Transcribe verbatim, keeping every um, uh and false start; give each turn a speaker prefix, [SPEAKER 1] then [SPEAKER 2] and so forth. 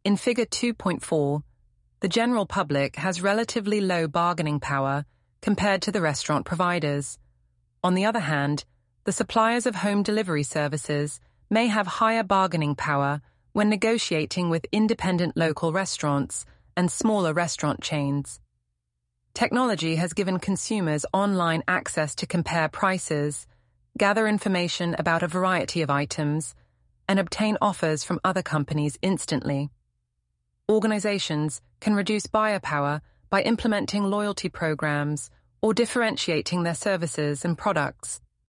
[SPEAKER 1] In Figure two point four, the general public has relatively low bargaining power compared to the restaurant providers. On the other hand, the suppliers of home delivery services may have higher bargaining power when negotiating with independent local restaurants and smaller restaurant chains. Technology has given consumers online access to compare prices, gather information about a variety of items, and obtain offers from other companies instantly. Organizations can reduce buyer power by implementing loyalty programs or differentiating their services and products.